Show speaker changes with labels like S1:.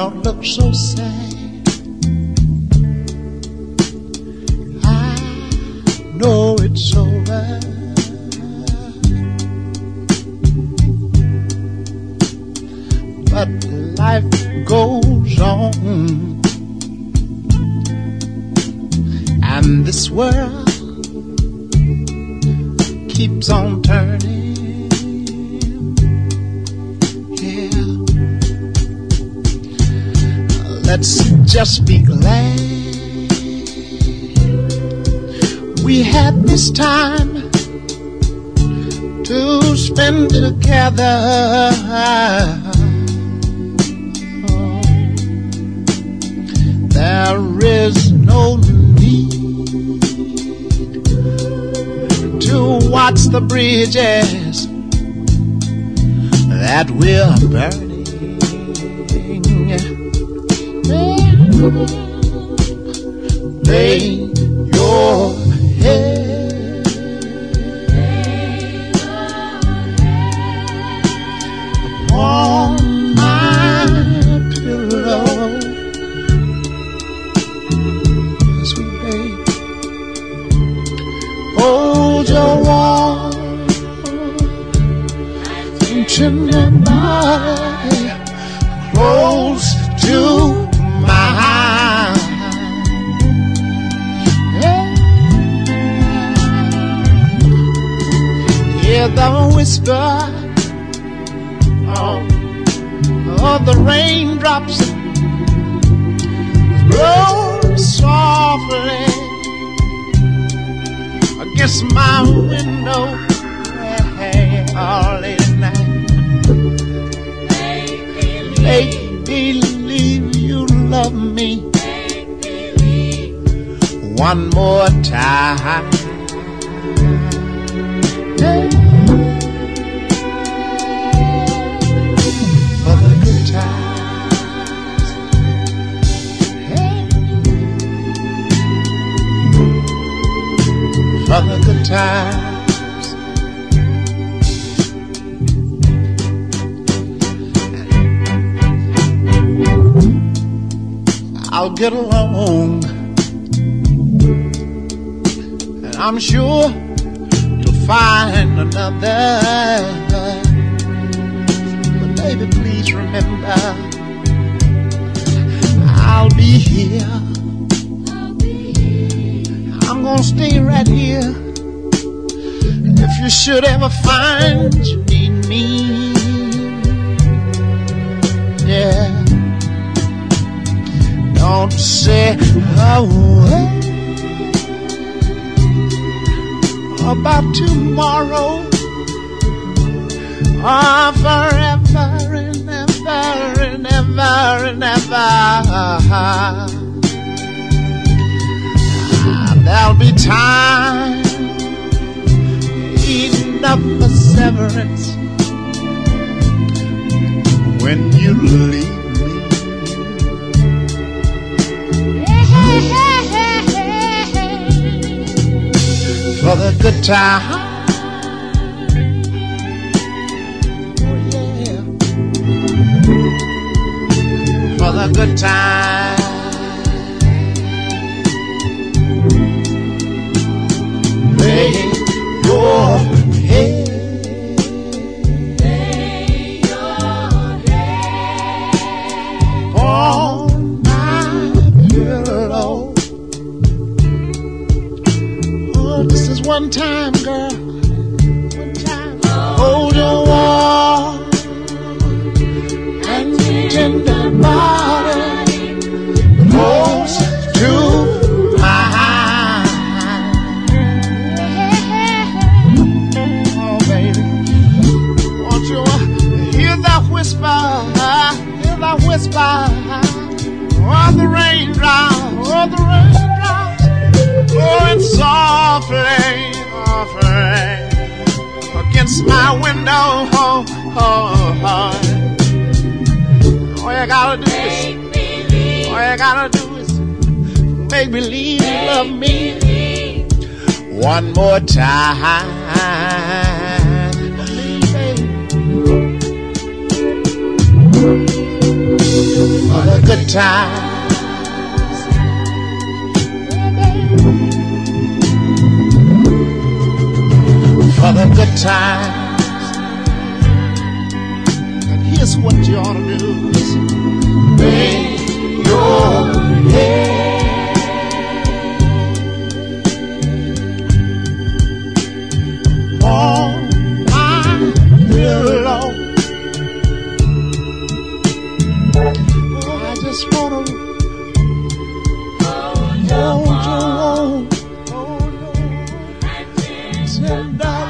S1: don't look so sad. I know it's over. But life goes on, and this world keeps on turning. Yeah, let's just be glad we had this time to spend together. There is no need to watch the bridges that we're burning. Lay your head upon my pillow. Hold your warm and tender body close to mine. Hear the whisper of the raindrops roll softly against my window, all late at night. Make believe you love me one more time. For the good times. For the good times. I'll get along, and I'm sure you'll find another. But baby, please remember, I'll be here. I'm gonna stay right here. If you should ever find you need me, yeah, don't say a word about tomorrow or forever and ever and ever and ever. There'll be time eating up the severance when you leave me. For the good time, oh yeah, for the good time. Lay your head, on my pillow. Oh, this is one time, girl. One time. Hold your warm and tender body close to whisper, oh, the raindrops, blowing softly, against my window. All you gotta do is make believe you love me one more time. For the good times. For the good times. And here's what you ought to do. Bang your head. On my pillow. I just wanna hold you on, tender.